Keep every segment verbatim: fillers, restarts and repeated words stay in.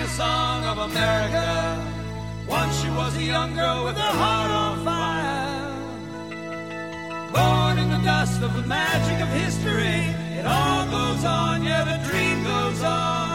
song of America. Once she was a young girl with her heart on fire. Born in the dust of the magic of history. It all goes on, yeah, the dream goes on.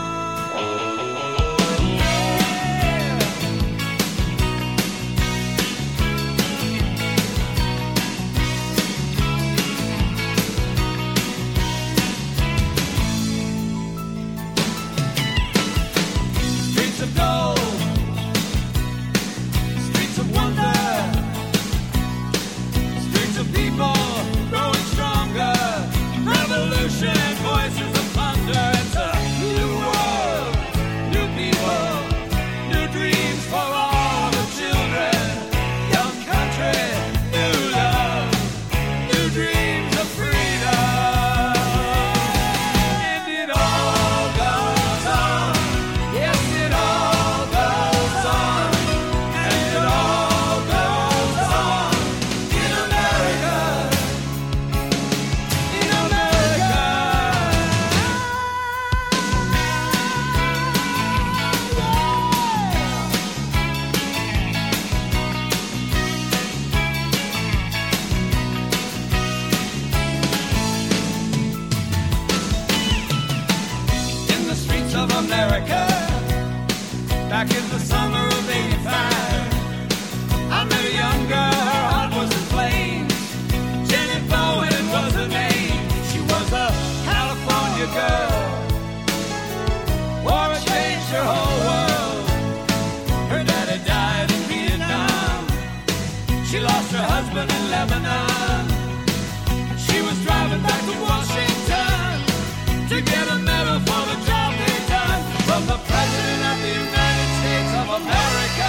Back in the summer of eighty-five, I met a young girl, her heart was in flames. Jenny Bowen was her name. She was a California girl. War had changed her whole world. Her daddy died in Vietnam. She lost her husband in Lebanon. She was driving back to Washington to get a medal for the job they'd done from the President of the United States of America.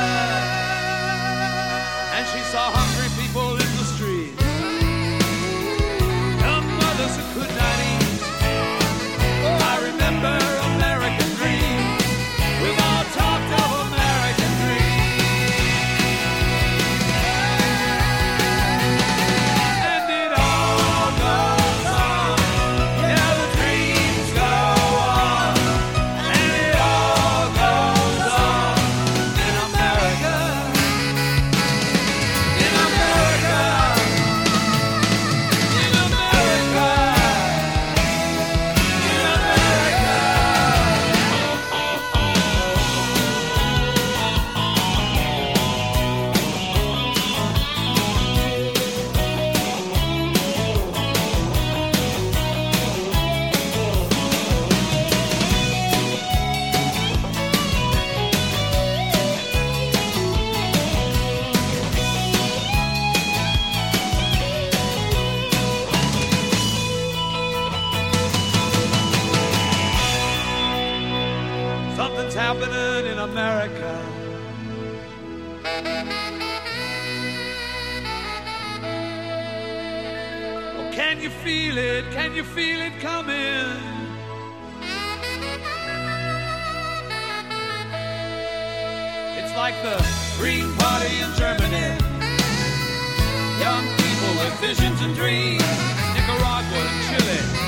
And she saw hungry people in the streets, young mothers who could not eat. Oh, I remember American dreams. We've all talked of American dreams. And it all goes on. Yeah, the dreams go on. And it all goes on in America. In America. In America. In America. Something's happening in America. Oh, can you feel it? Can you feel it coming? It's like the Green Party in Germany. Young people with visions and dreams. Nicaragua and Chile.